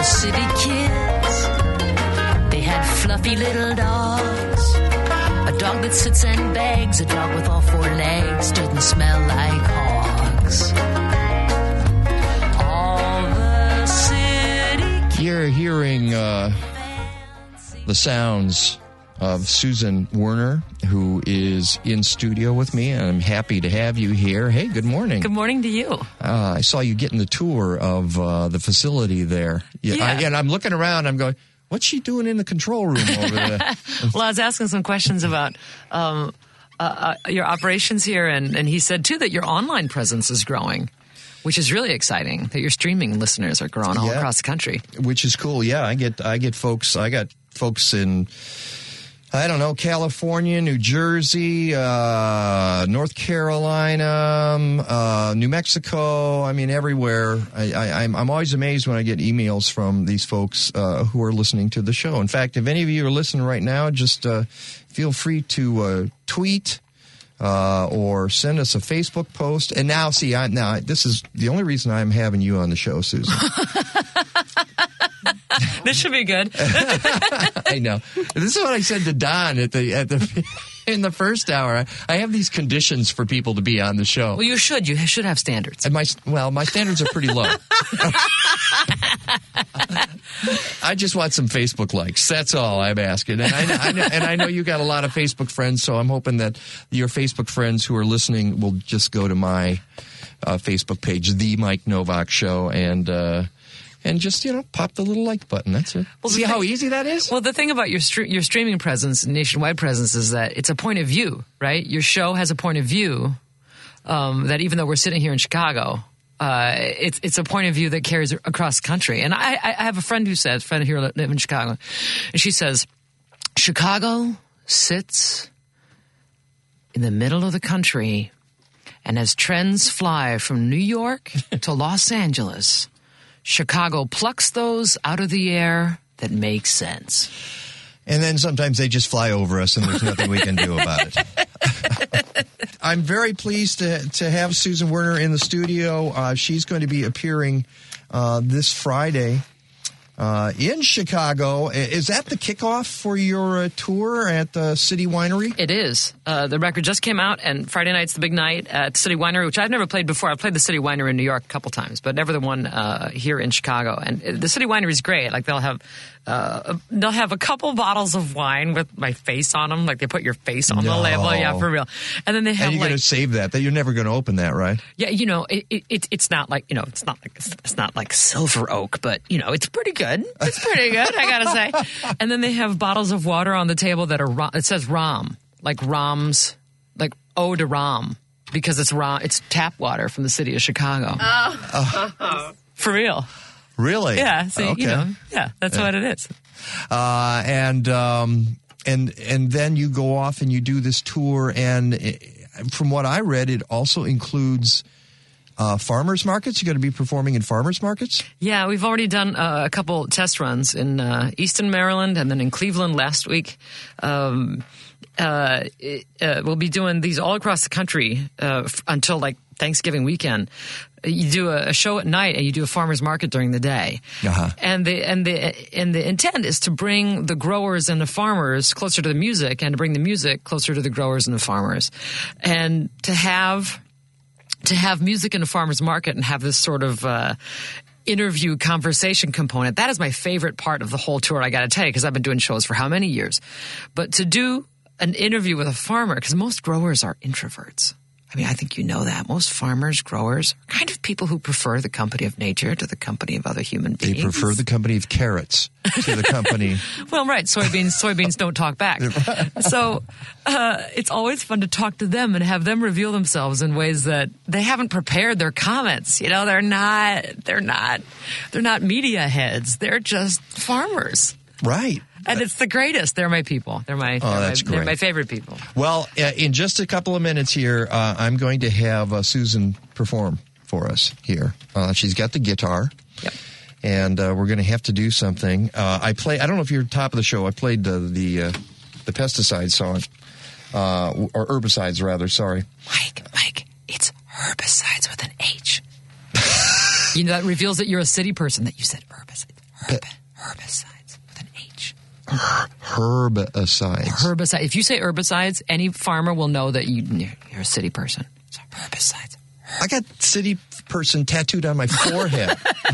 city kids, they had fluffy little dogs. A dog that sits and begs, a dog with all four legs, doesn't smell like hogs. All the city kids. You're hearing the sounds of Susan Werner, who is in studio with me, and I'm happy to have you here. Hey, good morning. Good morning to you. I saw you getting the tour of the facility there. And I'm looking around, I'm going, what's she doing in the control room over there? Well, I was asking some questions about your operations here, and he said, too, that your online presence is growing, which is really exciting, that your streaming listeners are growing all across the country. Which is cool, yeah. I got folks in, I don't know, California, New Jersey, North Carolina, New Mexico. I mean, everywhere. I'm always amazed when I get emails from these folks who are listening to the show. In fact, if any of you are listening right now, just feel free to tweet or send us a Facebook post. And now, this is the only reason I'm having you on the show, Susan. This should be good. I know. This is what I said to Don in the first hour. I have these conditions for people to be on the show. Well, you should. You should have standards. And my standards are pretty low. I just want some Facebook likes. That's all I'm asking. And I know you got a lot of Facebook friends, so I'm hoping that your Facebook friends who are listening will just go to my Facebook page, The Mike Novak Show, and just, pop the little like button. That's it. Well, see how easy that is? Well, the thing about your streaming presence, nationwide presence, is that it's a point of view, right? Your show has a point of view that even though we're sitting here in Chicago, it's a point of view that carries across the country. And I have a friend here who lives in Chicago, and she says, Chicago sits in the middle of the country, and as trends fly from New York to Los Angeles, Chicago plucks those out of the air that make sense. And then sometimes they just fly over us and there's nothing we can do about it. I'm very pleased to have Susan Werner in the studio. She's going to be appearing this Friday in Chicago. Is that the kickoff for your tour at the City Winery? It is. The record just came out, and Friday night's the big night at City Winery, which I've never played before. I've played the City Winery in New York a couple times, but never the one here in Chicago. And the City Winery is great. Like they'll have a couple bottles of wine with my face on them. Like they put your face on the label. Yeah, for real. And then they have. And you're going to save that you're never going to open that, right? Yeah, it's not like it's not like silver oak, but it's pretty good. It's pretty good, I gotta say. And then they have bottles of water on the table that are it says Rom, like Rom's, like eau de Rom, because it's tap water from the city of Chicago. Oh. For real. Really? Yeah. So okay. That's what it is. And then you go off and you do this tour, and from what I read, it also includes farmers markets. You're going to be performing in farmers markets? Yeah, we've already done a couple test runs in Easton, Maryland, and then in Cleveland last week. We'll be doing these all across the country until like Thanksgiving weekend. You do a show at night and you do a farmer's market during the day. Uh-huh. And the intent is to bring the growers and the farmers closer to the music, and to bring the music closer to the growers and the farmers, and to have music in a farmer's market and have this sort of interview conversation component. That is my favorite part of the whole tour, I got to tell you, because I've been doing shows for how many years. But to do an interview with a farmer, because most growers are introverts. I mean, I think you know that. Most farmers, growers, are kind of people who prefer the company of nature to the company of other human beings. They prefer the company of carrots to the company. Well, right. Soybeans don't talk back. So it's always fun to talk to them and have them reveal themselves in ways that they haven't prepared their comments. They're not media heads. They're just farmers. Right. And it's the greatest. They're my people. They're my favorite people. Well, in just a couple of minutes here, I'm going to have Susan perform for us here. She's got the guitar. Yep. And we're going to have to do something. I don't know if you're top of the show. I played the pesticide song, or herbicides rather. Sorry. Mike, it's herbicides with an H. That reveals that you're a city person, that you said herbicides. Herbicides with an H. Herbicides. Herbicide. If you say herbicides, any farmer will know that you're a city person. So herbicides. I got city person tattooed on my forehead.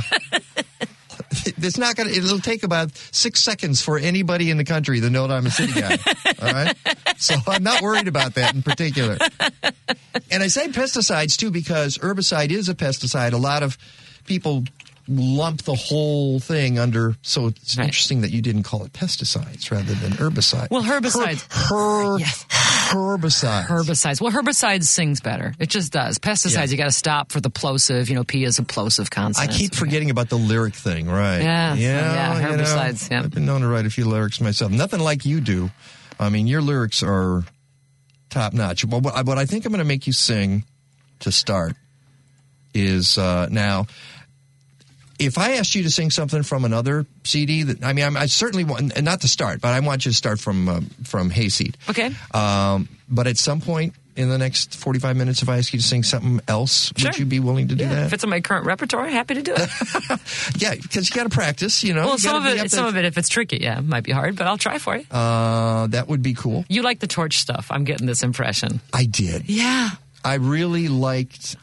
It's not going to, it'll take about 6 seconds for anybody in the country to know that I'm a city guy. All right. So I'm not worried about that in particular. And I say pesticides too, because herbicide is a pesticide. A lot of people lump the whole thing under, so it's interesting that you didn't call it pesticides rather than herbicide. Well, herbicides. Herbicides. Herbicides. Well, herbicides sings better. It just does. Pesticides, you got to stop for the plosive. P is a plosive consonant. I keep forgetting about the lyric thing, right? Yeah. Herbicides. I've been known to write a few lyrics myself. Nothing like you do. I mean, your lyrics are top notch. But what I think I'm going to make you sing to start is now. If I asked you to sing something from another CD, I certainly want, and not to start, but I want you to start from Hayseed. Okay. But at some point in the next 45 minutes, if I ask you to sing something else, would you be willing to do that? If it's in my current repertoire, happy to do it. Yeah, because you got to practice, Well, some of it, if it's tricky, it might be hard, but I'll try for you. That would be cool. You like the Torch stuff. I'm getting this impression. I did. Yeah. I really liked.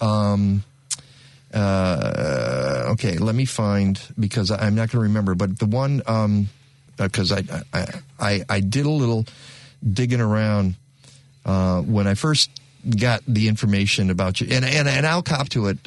Okay, let me find, because I'm not going to remember, but the one, because I did a little digging around when I first got the information about you, and I'll cop to it.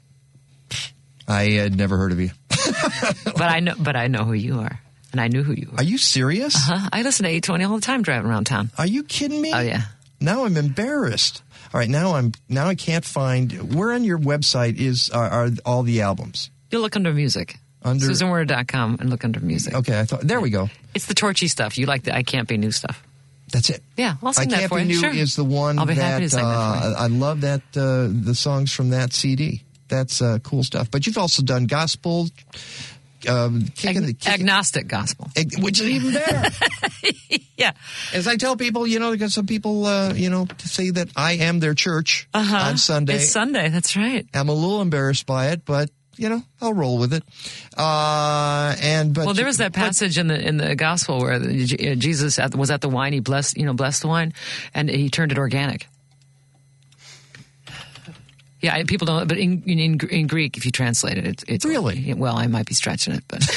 I had never heard of you, but I know who you are, and I knew who you were. Are you serious? I listen to 820 all the time driving around town. Are you kidding me? Oh yeah. Now I'm embarrassed. All right, now I can't find, where on your website are all the albums? You'll look under music. SusanWerner.com and look under music. Okay, there we go. It's the Torchy stuff. You like the I Can't Be New stuff. That's it. Yeah, I'll sing that for you. I Can't Be New is the one I'll be happy to sing that for you. I love that, the songs from that CD. That's cool stuff. But you've also done gospel, agnostic gospel, which is even better. Yeah. As I tell people, because some people, say that I am their church on Sunday. It's Sunday. That's right. I'm a little embarrassed by it, but I'll roll with it. There was that passage in the gospel where Jesus was at the wine. He blessed the wine, and he turned it organic. Yeah, people don't. But in Greek, if you translate it, it's really. Well, I might be stretching it, but.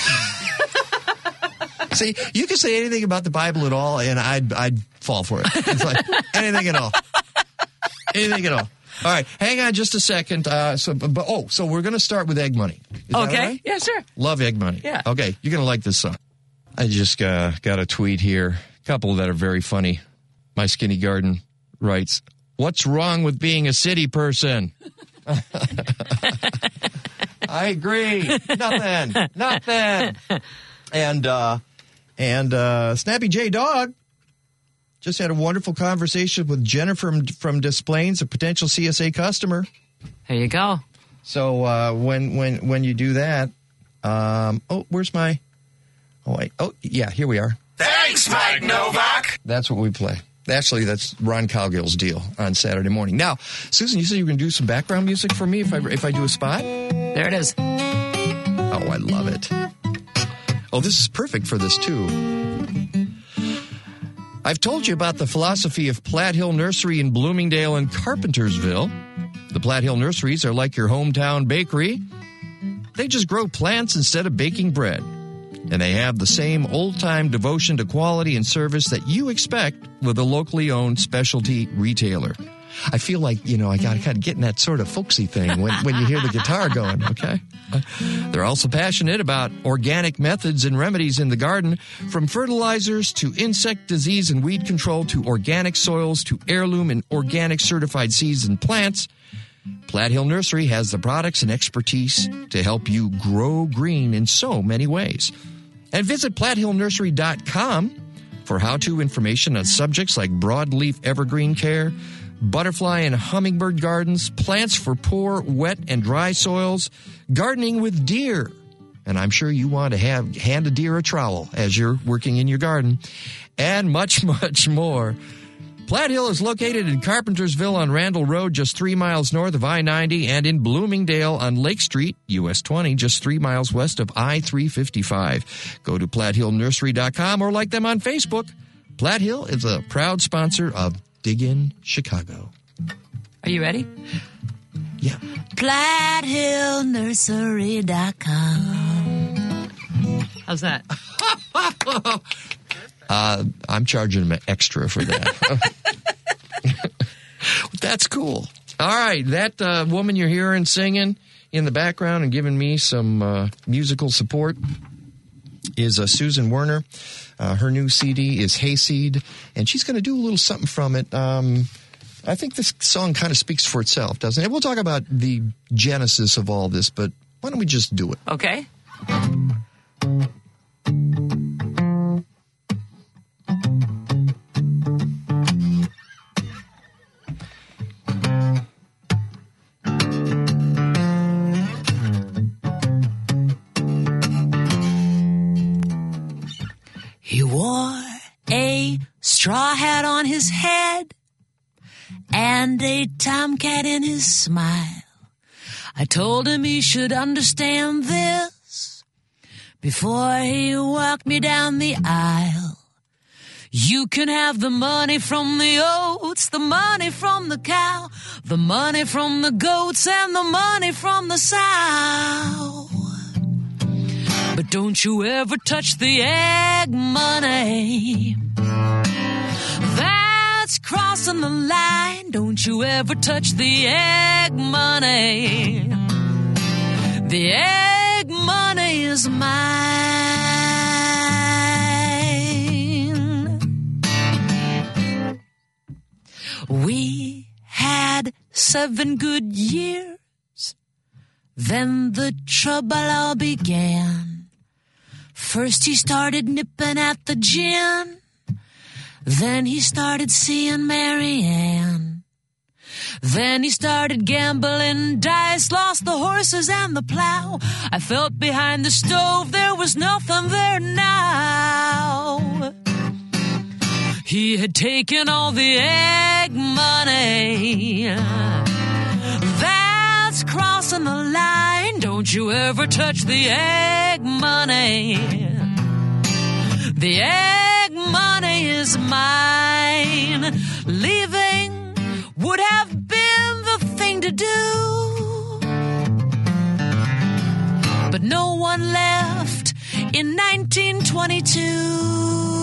See, you can say anything about the Bible at all, and I'd fall for it. It's like anything at all. Anything at all. All right, hang on just a second. So we're going to start with Egg Money. Is that all right? Yeah, sure. Love Egg Money. Yeah. Okay, you're going to like this song. I just got a tweet here. A couple that are very funny. My Skinny Garden writes, "What's wrong with being a city person?" I agree. Nothing. And Snappy J Dog just had a wonderful conversation with Jennifer from Des Plaines, a potential CSA customer. There you go. So when you do that, where's my? Yeah, here we are. Thanks, Mike Novak. That's what we play. Actually, that's Ron Cowgill's deal on Saturday morning. Now, Susan, you said you were going to do some background music for me if I do a spot? There it is. Oh, I love it. Oh, this is perfect for this, too. I've told you about the philosophy of Platt Hill Nursery in Bloomingdale and Carpentersville. The Platt Hill Nurseries are like your hometown bakery. They just grow plants instead of baking bread. And they have the same old-time devotion to quality and service that you expect with a locally owned specialty retailer. I feel like, I got to kind of get in that sort of folksy thing when you hear the guitar going, okay? They're also passionate about organic methods and remedies in the garden, from fertilizers to insect disease and weed control to organic soils to heirloom and organic certified seeds and plants. Platt Hill Nursery has the products and expertise to help you grow green in so many ways. And visit PlattHillNursery.com for how-to information on subjects like broadleaf evergreen care, butterfly and hummingbird gardens, plants for poor, wet, and dry soils, gardening with deer. And I'm sure you want to hand a deer a trowel as you're working in your garden, and much, much more. Platte Hill is located in Carpentersville on Randall Road, just 3 miles north of I-90, and in Bloomingdale on Lake Street, US 20, just 3 miles west of I-355. Go to PlatteHillNursery.com or like them on Facebook. Platte Hill is a proud sponsor of Dig In Chicago. Are you ready? Yeah. PlatteHillNursery.com. How's that? I'm charging them extra for that. That's cool. All right, that woman you're hearing singing in the background and giving me some musical support is Susan Werner. Her new CD is Hayseed, and she's going to do a little something from it. I think this song kind of speaks for itself, doesn't it? We'll talk about the genesis of all this, but why don't we just do it? Okay. He wore a straw hat on his head and a tomcat in his smile. I told him he should understand this before he walked me down the aisle. You can have the money from the oats, the money from the cow, the money from the goats, and the money from the sow. But don't you ever touch the egg money. That's crossing the line. Don't you ever touch the egg money. The egg money is mine. We had 7 good years. Then the trouble all began. First he started nipping at the gin. Then he started seeing Mary Ann. Then he started gambling dice, lost the horses and the plow. I felt behind the stove, there was nothing there now. He had taken all the egg money. That's crossing the line. Don't you ever touch the egg money. The egg money is mine. Leaving would have been the thing to do. But no one left in 1922.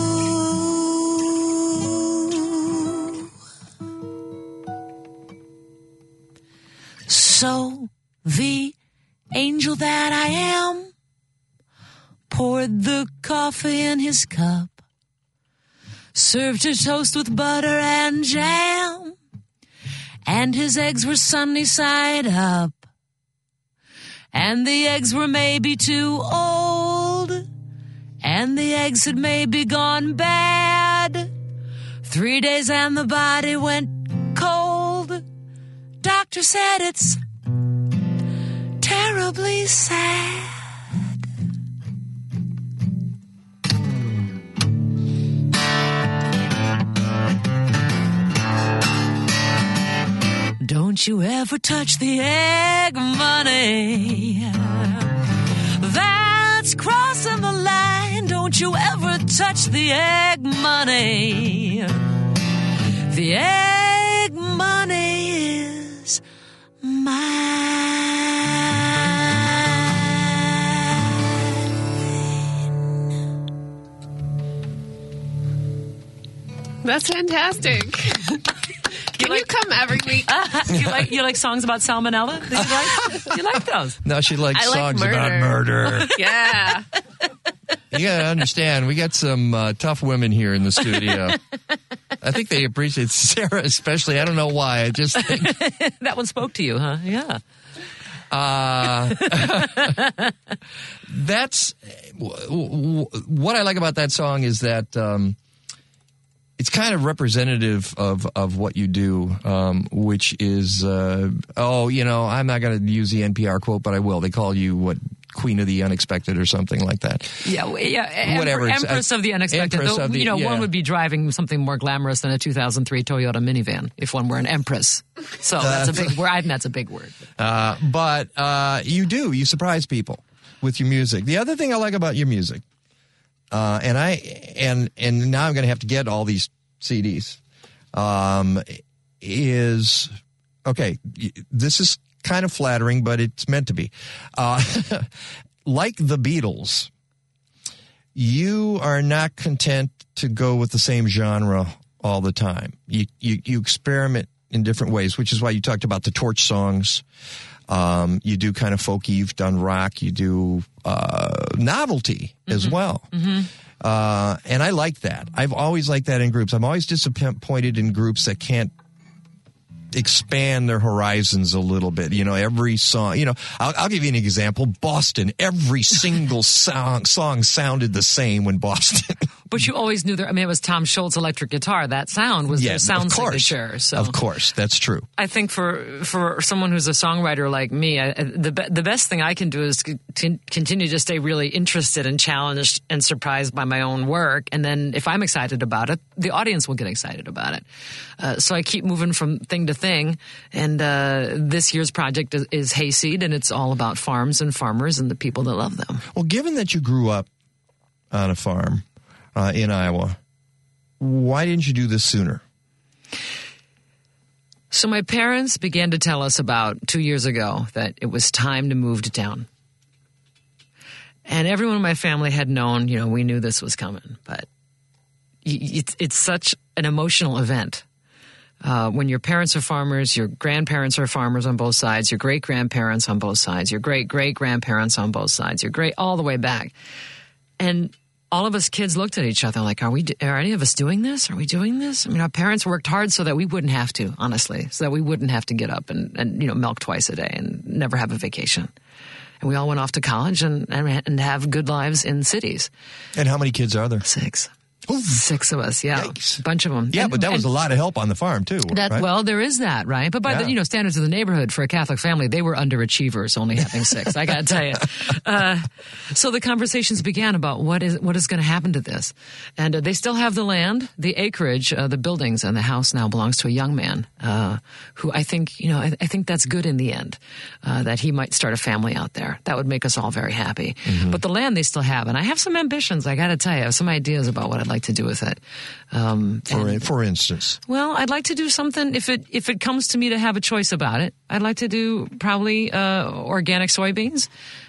So the angel that I am poured the coffee in his cup, served a toast with butter and jam, and his eggs were sunny side up, and the eggs were maybe too old, and the eggs had maybe gone bad. 3 days and the body went cold. Doctor said it's terribly sad. Don't you ever touch the egg money. That's crossing the line. Don't you ever touch the egg money. The egg money is mine. That's fantastic. Can you come every week? You like songs about salmonella? You like those? No, she likes songs about murder. Yeah. You gotta understand, we got some tough women here in the studio. I think they appreciate Sarah especially. I don't know why. I just think that one spoke to you, huh? Yeah. That's what I like about that song is that it's kind of representative of what you do, which is, I'm not going to use the NPR quote, but I will. They call you Queen of the Unexpected or something like that. Whatever. Empress of the Unexpected. One would be driving something more glamorous than a 2003 Toyota minivan if one were an empress. So that's a big word. I think that's a big word. But you surprise people with your music. The other thing I like about your music, and now I'm going to have to get all these CDs, is, okay, this is kind of flattering, but it's meant to be. Like the Beatles, you are not content to go with the same genre all the time. You experiment in different ways, which is why you talked about the Torch songs. You do kind of folky, you've done rock, you do novelty as well. And I like that. I've always liked that in groups. I'm always disappointed in groups that can't expand their horizons a little bit. Every song, I'll give you an example. Boston, every single song sounded the same when Boston. But you always knew it was Tom Scholz electric guitar. That sound was their sound signature. So of course, that's true. I think for someone who's a songwriter like me, the best thing I can do is continue to stay really interested and challenged and surprised by my own work. And then if I'm excited about it, the audience will get excited about it. So I keep moving from thing to thing. And this year's project is Hayseed, and it's all about farms and farmers and the people that love them. Well, given that you grew up on a farm in Iowa, why didn't you do this sooner? So my parents began to tell us about 2 years ago that it was time to move to town. And everyone in my family had known, we knew this was coming. But it's such an emotional event. When your parents are farmers, your grandparents are farmers on both sides, your great-grandparents on both sides, your great-great-grandparents on both sides, all the way back. And all of us kids looked at each other like, are any of us doing this? Are we doing this? I mean, our parents worked hard so that we wouldn't have to, honestly, so that we wouldn't have to get up and milk twice a day and never have a vacation. And we all went off to college and have good lives in cities. And how many kids are there? 6. Ooh. 6 of us, yeah. Yikes. A bunch of them. Yeah, but that was a lot of help on the farm, too, right? Well, there is that, right? But by the standards of the neighborhood, for a Catholic family, they were underachievers, only having 6. I got to tell you. So the conversations began about what is going to happen to this. And they still have the land, the acreage, the buildings, and the house now belongs to a young man who I think, I think that's good in the end, that he might start a family out there. That would make us all very happy. Mm-hmm. But the land they still have. And I have some ambitions, I got to tell you. I have some ideas about what I'd like to do with it. For instance? Well, I'd like to do something, if it comes to me to have a choice about it, I'd like to do probably organic soybeans.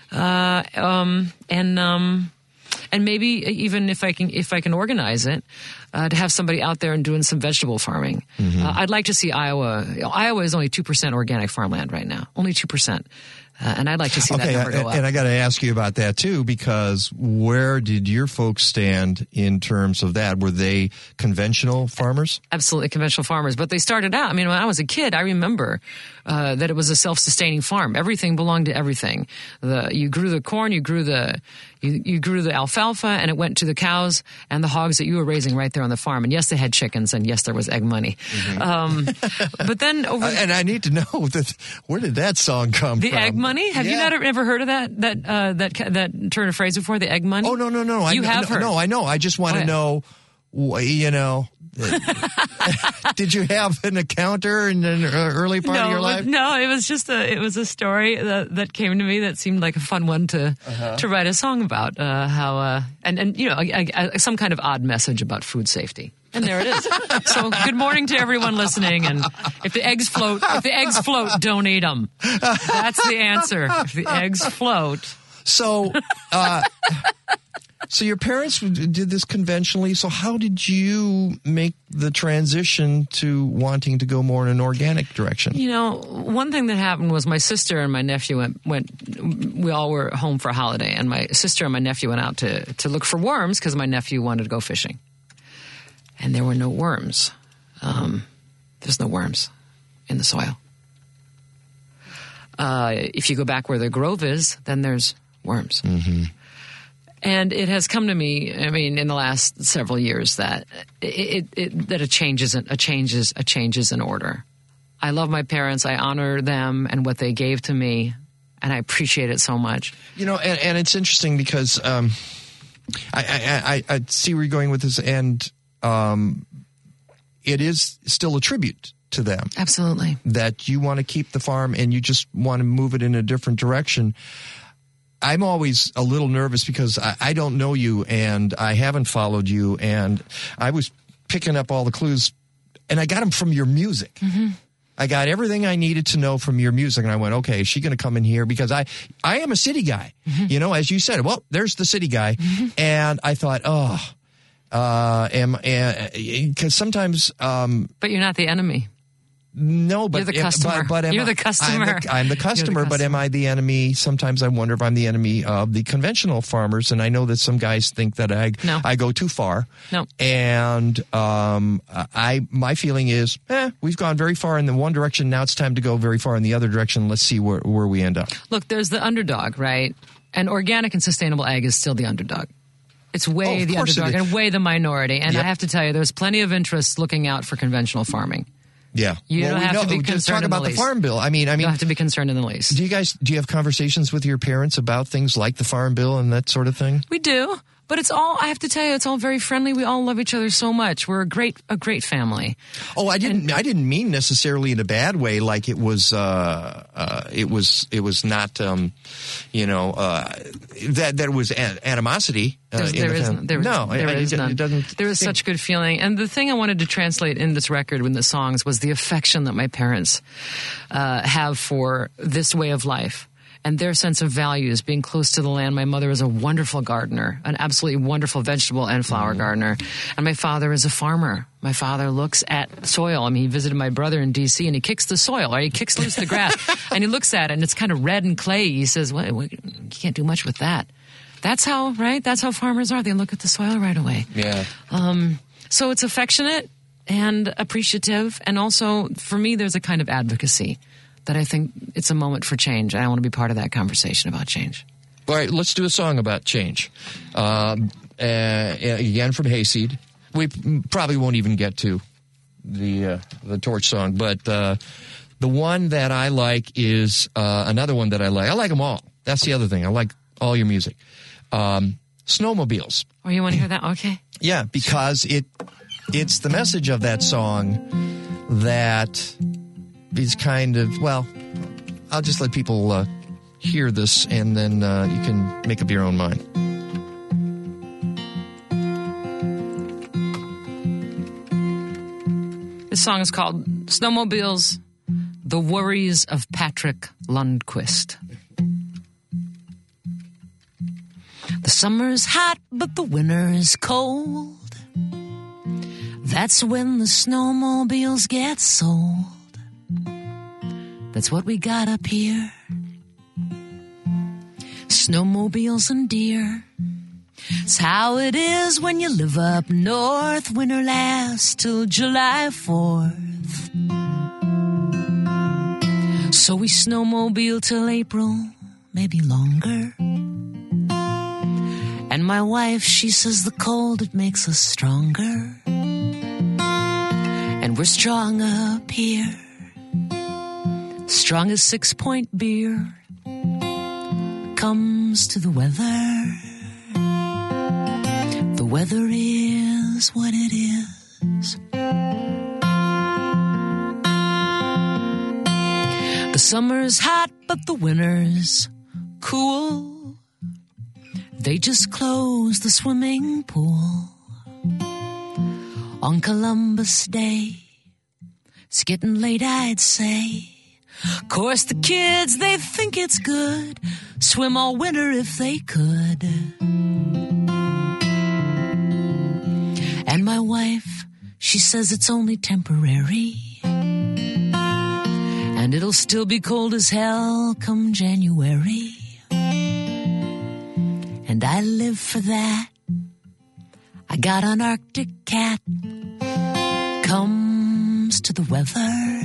And maybe even if I can organize it, to have somebody out there and doing some vegetable farming. Mm-hmm. I'd like to see Iowa. Iowa is only 2% organic farmland right now. Only 2%. And I'd like to see that number go up. And I got to ask you about that, too, because where did your folks stand in terms of that? Were they conventional farmers? Absolutely conventional farmers. But they started out, when I was a kid, I remember that it was a self-sustaining farm. Everything belonged to everything. You grew the corn, you grew the alfalfa, and it went to the cows and the hogs that you were raising right there on the farm. And yes, they had chickens, and yes, there was egg money. Mm-hmm. But then and I need to know where did that song come from? The egg money? Have you never heard of that turn of phrase before? The egg money? Oh, no. You have heard. No, I know. I just want to know, did you have an encounter in an early part of your life? No, it was just a story that came to me that seemed like a fun one to write a song about. Some kind of odd message about food safety. And there it is. So good morning to everyone listening. And if the eggs float, don't eat them. That's the answer. If the eggs float. So your parents did this conventionally. So how did you make the transition to wanting to go more in an organic direction? One thing that happened was my sister and my nephew went. We all were home for a holiday, and my sister and my nephew went out to look for worms because my nephew wanted to go fishing. And there were no worms. There's no worms in the soil. If you go back where the grove is, then there's worms. Mm-hmm. And it has come to me, in the last several years that a change is in order. I love my parents. I honor them and what they gave to me. and I appreciate it so much. You know, and it's interesting because I see where you're going with this, and it is still a tribute to them. Absolutely. That you want to keep the farm and you just want to move it in a different direction. I'm always a little nervous because I don't know you and I haven't followed you, and I was picking up all the clues, and I got them from your music. Mm-hmm. I got everything I needed to know from your music, and I went, okay, is she going to come in here? Because I am a city guy, mm-hmm. you know, as you said. Well, there's the city guy, mm-hmm. and I thought, because sometimes, but you're not the enemy. No, but you're the customer. You're the customer. I'm the customer, but am I the enemy? Sometimes I wonder if I'm the enemy of the conventional farmers, and I know that some guys think that I go too far. No. And my feeling is, we've gone very far in the one direction. Now it's time to go very far in the other direction. Let's see where we end up. Look, there's the underdog, right? And organic and sustainable ag is still the underdog. It's way the underdog and way the minority. And I have to tell you, there's plenty of interest looking out for conventional farming. Yeah. You don't have to be concerned. Just talk about the Farm Bill. I mean, you don't have to be concerned in the least. Do you have conversations with your parents about things like the Farm Bill and that sort of thing? We do. But it's all, I have to tell you, it's all very friendly. We all love each other so much. We're a great family. Oh, I didn't mean necessarily in a bad way, like it was not, that it was animosity. There is none. There is such good feeling. And the thing I wanted to translate in this record in the songs was the affection that my parents have for this way of life. And their sense of values, being close to the land. My mother is a wonderful gardener, an absolutely wonderful vegetable and flower gardener. And my father is a farmer. My father looks at soil. I mean, he visited my brother in D.C. and he kicks the soil, right? He kicks loose the grass and he looks at it and it's kind of red and clay. He says, well, you can't do much with that. That's how, right? That's how farmers are. They look at the soil right away. Yeah. So it's affectionate and appreciative. And also, for me, there's a kind of advocacy that I think it's a moment for change. I want to be part of that conversation about change. All right, let's do a song about change. Again, from Hayseed. We probably won't even get to the Torch song, but the one that I like is another one that I like. I like them all. That's the other thing. I like all your music. Snowmobiles. Oh, you want to hear that? Okay. Yeah, because it's the message of that song that is kind of, well, I'll just let people hear this and then you can make up your own mind. This song is called Snowmobiles, The Worries of Patrick Lundquist. The summer's hot, but the winter's cold. That's when the snowmobiles get sold. That's what we got up here. Snowmobiles and deer. It's how it is when you live up north. Winter lasts till July 4th. So we snowmobile till April, maybe longer. And my wife, she says the cold, it makes us stronger. And we're strong up here. Strong as 6-point beer. Comes to the weather. The weather is what it is. The summer's hot, but the winter's cool. They just closed the swimming pool on Columbus Day. It's getting late, I'd say. Of course, the kids, they think it's good. Swim all winter if they could. And my wife, she says it's only temporary. And it'll still be cold as hell come January. And I live for that. I got an Arctic cat. Comes to the weather.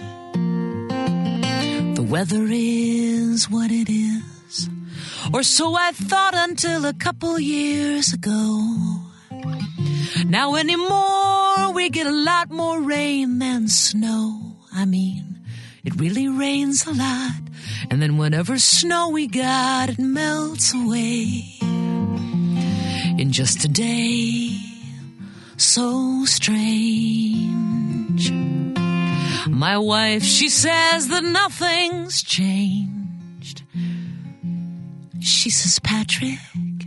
The weather is what it is. Or so I thought until a couple years ago. Now anymore we get a lot more rain than snow. I mean, it really rains a lot. And then whatever snow we got, it melts away in just a day so strange. My wife, she says that nothing's changed. She says, Patrick,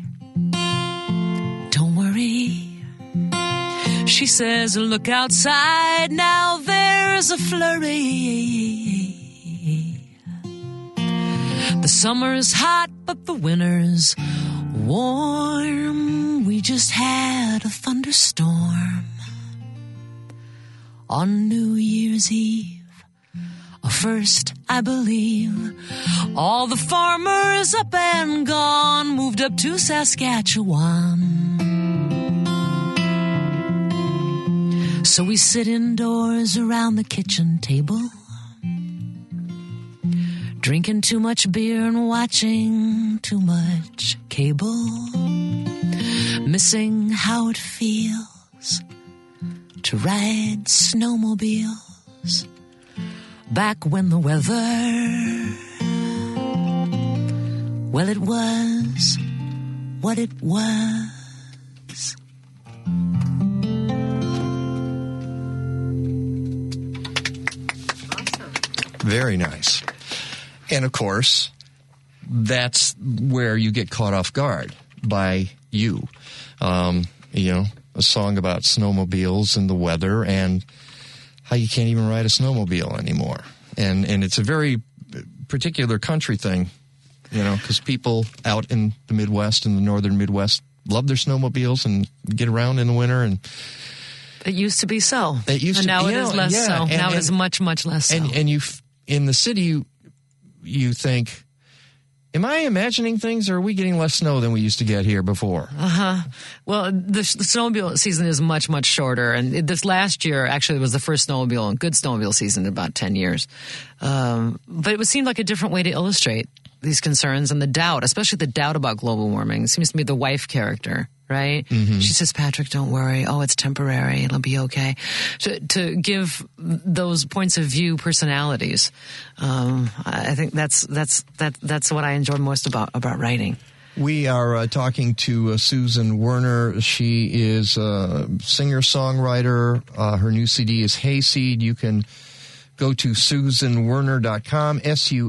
don't worry. She says, look outside, now there's a flurry. The summer's hot, but the winter's warm. We just had a thunderstorm on New Year's Eve. First, I believe, all the farmers up and gone moved up to Saskatchewan. So we sit indoors around the kitchen table, drinking too much beer and watching too much cable, missing how it feels to ride snowmobiles back when the weather, well, it was what it was. Very nice. And of course, that's where you get caught off guard by you. You know, a song about snowmobiles and the weather and how you can't even ride a snowmobile anymore. And it's a very particular country thing, you know, because people out in the Midwest and the northern Midwest love their snowmobiles and get around in the winter. And it used to be so. It used and to, now it is less so. And, now it is much, much less so. And you, in the city, you think, am I imagining things, or are we getting less snow than we used to get here before? Well, the snowmobile season is much, much shorter. And this last year, actually, was the first good snowmobile season in about 10 years. But it would seem like a different way to illustrate these concerns and the doubt, especially the doubt about global warming. It seems to be the wife character, right? Mm-hmm. She says, Patrick, don't worry. Oh, it's temporary. It'll be okay. To give those points of view personalities. I think that's what I enjoy most about writing. We are talking to Susan Werner. She is a singer-songwriter. Her new CD is Hayseed. You can go to SusanWerner.com,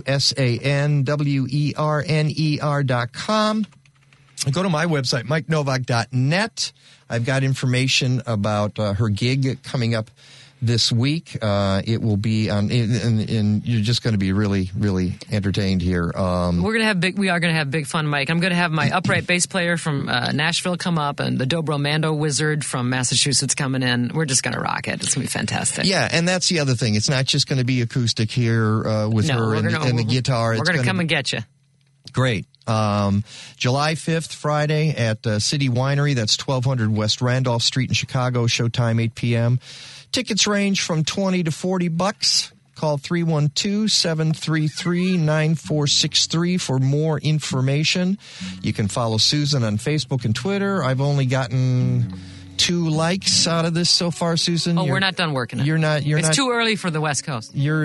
SusanWerner.com. Go to my website, MikeNovak.net. I've got information about her gig coming up this week. It will be on, and you're just going to be really, really entertained here. We are going to have big fun, Mike. I'm going to have my upright bass player from Nashville come up, and the Dobro Mando wizard from Massachusetts coming in. We're just going to rock it. It's going to be fantastic. Yeah, and that's the other thing. It's not just going to be acoustic here with her and the guitar. We're going to come and get you. Great. July 5th, Friday at City Winery. That's 1200 West Randolph Street in Chicago. Showtime 8 p.m. Tickets range from $20 to $40. Call 312-733-9463 for more information. You can follow Susan on Facebook and Twitter. I've only gotten 2 likes out of this so far, Susan. We're not done working it. It's too early for the West Coast. You're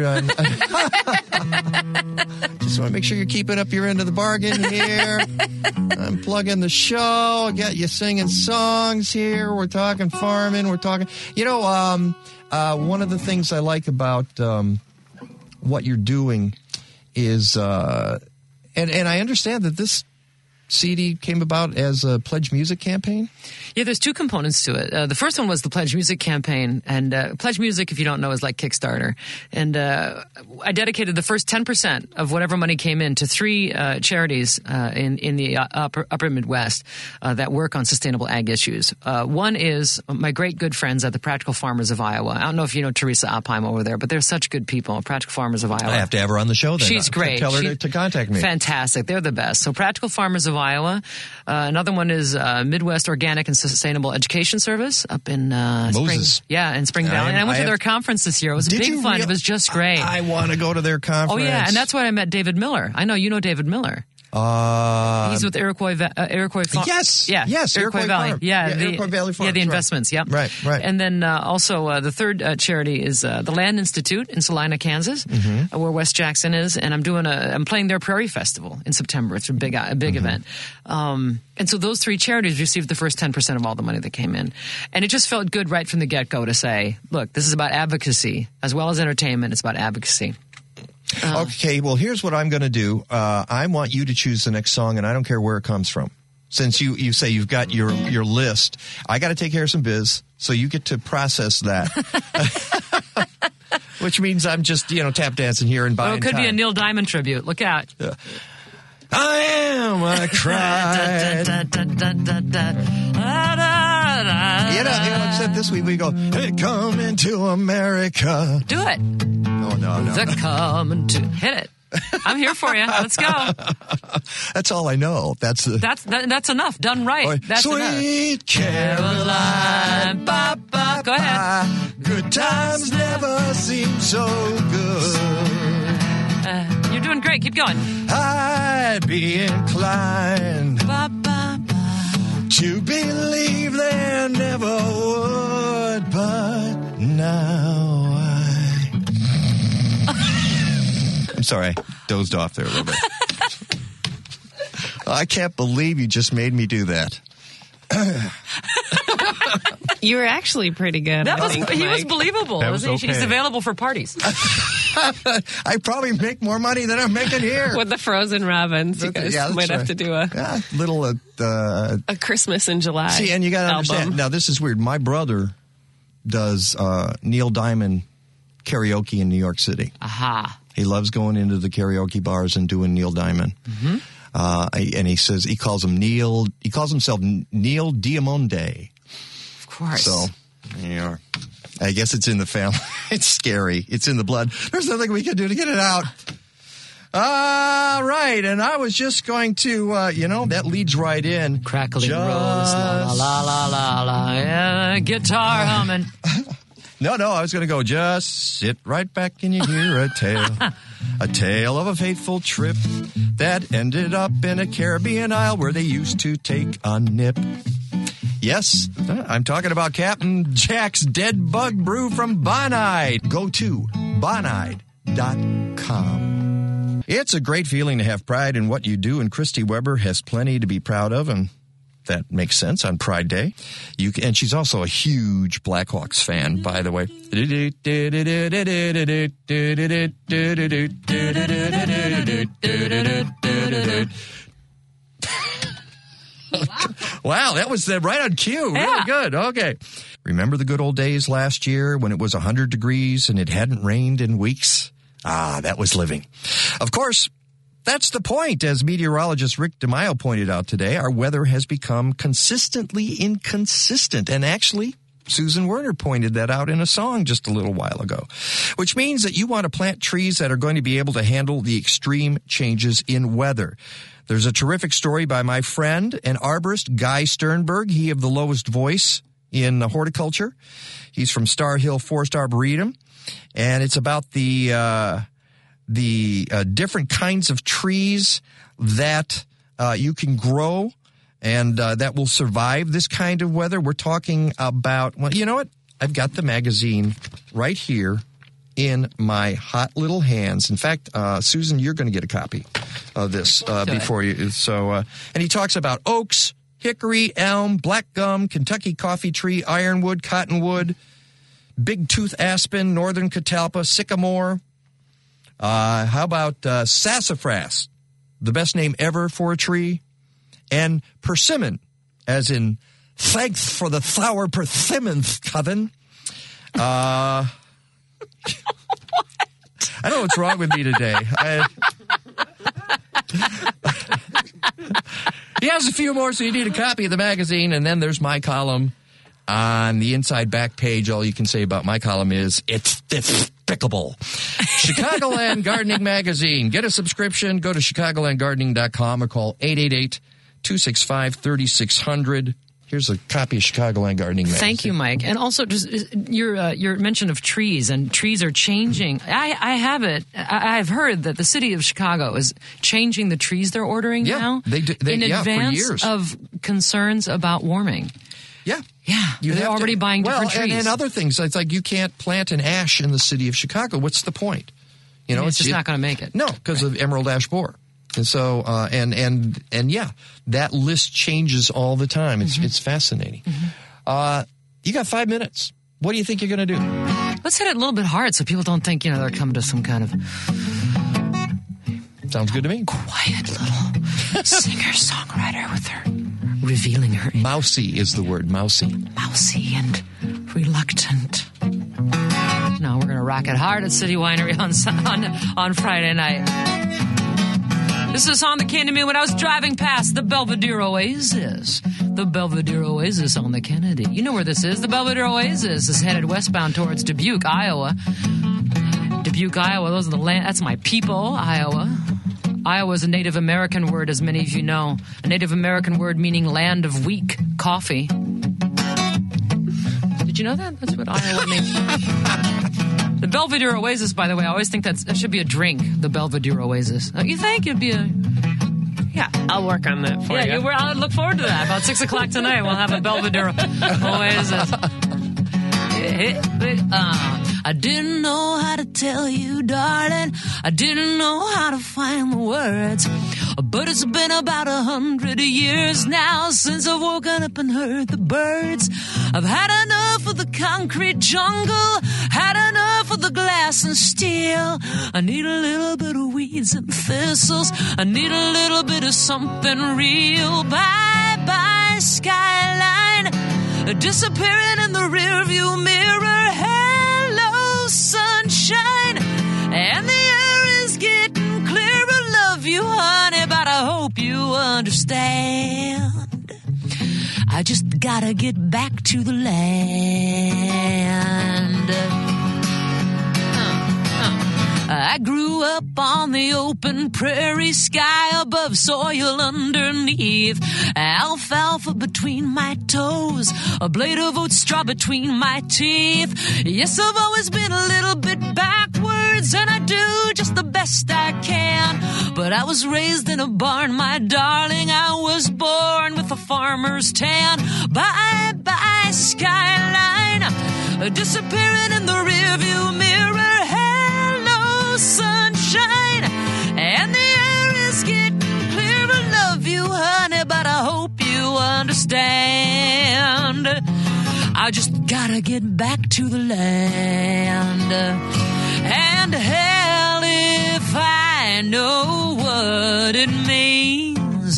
just want to make sure you're keeping up your end of the bargain here. I'm plugging the show. I got you singing songs here. We're talking farming. We're talking, one of the things I like about what you're doing is, and I understand that this CD came about as a Pledge Music campaign? Yeah, there's 2 components to it. The first one was the Pledge Music campaign, and Pledge Music, if you don't know, is like Kickstarter. And I dedicated the first 10% of whatever money came in to 3 charities in the upper Midwest that work on sustainable ag issues. One is my great good friends at the Practical Farmers of Iowa. I don't know if you know Teresa Oppheim over there, but they're such good people, Practical Farmers of Iowa. I have to have her on the show then. She's great. Tell her to contact me. Fantastic. They're the best. So Practical Farmers of Iowa. Another one is Midwest Organic and Sustainable Education Service up in Spring Valley. And I went to their conference this year. It was big fun. It was just great. I want to go to their conference. Oh, yeah. And that's why I met David Miller. I know you know David Miller. He's with Iroquois Farm. Yes. Yeah. Yes. Iroquois Valley. Farm. Yeah. Iroquois Valley Farm. Yeah, the investments. Right. Yep. Right. And then also the third charity is the Land Institute in Salina, Kansas, where West Jackson is, and I'm playing their Prairie Festival in September. It's a big event. And so those three charities received the first 10% of all the money that came in. And it just felt good right from the get-go to say, look, this is about advocacy as well as entertainment. It's about advocacy. Okay, well, here's what I'm going to do. I want you to choose the next song, and I don't care where it comes from. Since you say you've got your list, I got to take care of some biz, so you get to process that. Which means I'm just, tap dancing here and buying Well, it could time. be a Neil Diamond tribute. Look out. I am a cry. Except this week we go, hey, coming to America. Do it. Oh, no. They're coming to hit it. I'm here for you. Let's go. That's all I know. That's enough. Done right. That's Sweet enough. Caroline. Ba, ba. Go ahead. Good times never seem so good. You're doing great. Keep going. I'd be inclined Ba, ba, ba. to believe there never would, but now I'm sorry, I dozed off there a little bit. I can't believe you just made me do that. You were actually pretty good. He was believable. That was okay. He's available for parties. I probably make more money than I'm making here. With the Frozen Robins, you guys might have to do a Christmas in July. See, and you got to understand. album. Now, this is weird. My brother does Neil Diamond karaoke in New York City. Aha. He loves going into the karaoke bars and doing Neil Diamond. Mm-hmm. And he says he calls himself Neil Diamande. Of course. So, I guess it's in the family. It's scary. It's in the blood. There's nothing we can do to get it out. Right. And I was just going to, that leads right in. Crackling rose, la la la la la, yeah, guitar humming. No, I was going to go, just sit right back and you hear a tale of a fateful trip that ended up in a Caribbean isle where they used to take a nip. Yes, I'm talking about Captain Jack's Dead Bug Brew from Bonide. Go to bonide.com. It's a great feeling to have pride in what you do, and Christy Weber has plenty to be proud of, and that makes sense on Pride Day. And she's also a huge Blackhawks fan, by the way. Wow, that was right on cue. Yeah. Really good. Okay. Remember the good old days last year when it was 100 degrees and it hadn't rained in weeks? That was living. Of course, that's the point. As meteorologist Rick DeMaio pointed out today, our weather has become consistently inconsistent. And actually, Susan Werner pointed that out in a song just a little while ago, which means that you want to plant trees that are going to be able to handle the extreme changes in weather. There's a terrific story by my friend and arborist, Guy Sternberg, he of the lowest voice in horticulture. He's from Star Hill Forest Arboretum, and it's about the different kinds of trees that you can grow and that will survive this kind of weather. We're talking about, well, you know what? I've got the magazine right here in my hot little hands. In fact, Susan, you're going to get a copy of this before you. So, and he talks about oaks, hickory, elm, black gum, Kentucky coffee tree, ironwood, cottonwood, big tooth aspen, northern catalpa, sycamore. How about sassafras, the best name ever for a tree, and persimmon, as in thanks for the flower persimmons, Coven. I don't know what's wrong with me today. He has a few more, so you need a copy of the magazine, and then there's my column. On the inside back page, all you can say about my column is, it's despicable. Chicagoland Gardening Magazine. Get a subscription. Go to chicagolandgardening.com or call 888-265-3600. Here's a copy of Chicagoland Gardening Magazine. Thank you, Mike. And also, just your mention of trees, and trees are changing. I've heard that the city of Chicago is changing the trees they're ordering now in advance for years. of concerns about warming. Yeah. Yeah, they're already buying different trees. And other things. It's like you can't plant an ash in the city of Chicago. What's the point? You know, it's just not going to make it. No, because of emerald ash borer. And so, that list changes all the time. It's fascinating. You got 5 minutes. What do you think you're going to do? Let's hit it a little bit hard so people don't think, they're coming to some kind of... Sounds good to me. Quiet little singer-songwriter with her revealing her... Mousy is the word, mousy. Mousy and reluctant. No, we're going to rock it hard at City Winery on Friday night. This is on the Kennedy when I was driving past the Belvedere Oasis. The Belvedere Oasis on the Kennedy. You know where this is. The Belvedere Oasis is headed westbound towards Dubuque, Iowa. Dubuque, Iowa. Those are the land. That's my people, Iowa. Iowa is a Native American word, as many of you know. A Native American word meaning land of weak coffee. Did you know that? That's what Iowa means. The Belvedere Oasis, by the way, I always think that should be a drink, the Belvedere Oasis. You think it'd be a... Yeah. I'll work on that for you. I look forward to that. About 6 o'clock tonight, we'll have a Belvedere Oasis. I didn't know how to tell you, darling. I didn't know how to find the words. But it's been about 100 years now since I've woken up and heard the birds. I've had enough of the concrete jungle, had enough of the glass and steel. I need a little bit of weeds and thistles. I need a little bit of something real. Bye-bye, skyline, disappearing in the rearview mirror. Hello, sunshine, and the air is getting clearer. Love you, honey, but I hope you understand. I just gotta get back to the land. I grew up on the open prairie, sky above, soil underneath, alfalfa between my toes, a blade of oat straw between my teeth. Yes, I've always been a little bit backwards, and I do just the best I can. But I was raised in a barn, my darling. I was born with a farmer's tan. Bye-bye, skyline, disappearing in the rearview mirror. Sunshine, and the air is getting clearer. Love you, honey, but I hope you understand. I just gotta get back to the land. And hell, if I know what it means,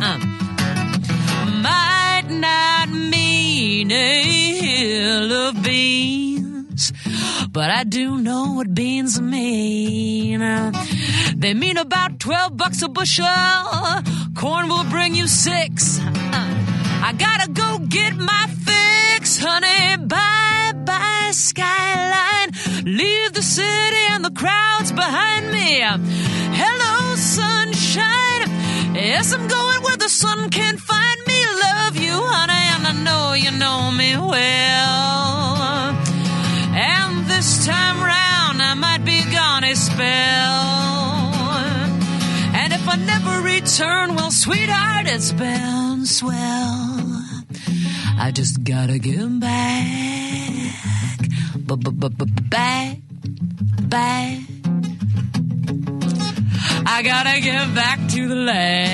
might not mean a hill of beans, but I do know what beans mean. They mean about $12 a bushel. Corn will bring you 6. I gotta go get my fix, honey. Bye-bye, skyline. Leave the city and the crowds behind me. Hello, sunshine. Yes, I'm going where the sun can't find me. Love you, honey, and I know you know me well. And this time round, I might be gone a spell. And if I never return, well, sweetheart, it's been swell. I just gotta get back, back. I gotta get back to the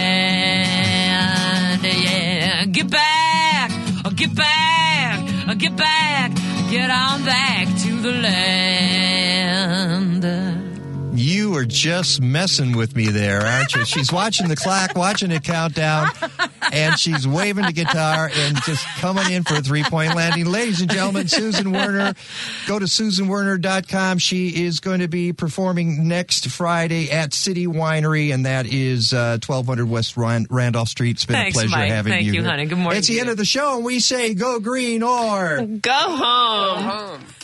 land, yeah. Get back, get back, get back. Get on back to the land. You are just messing with me there, aren't you? She's watching the clock, watching it count down, and she's waving the guitar and just coming in for a three-point landing. Ladies and gentlemen, Susan Werner. Go to SusanWerner.com. She is going to be performing next Friday at City Winery, and that is 1200 West Randolph Street. It's been Thanks, a pleasure Mike. having you. Thank you, honey. Good morning. It's the end of the show, and we say go green or... Go home.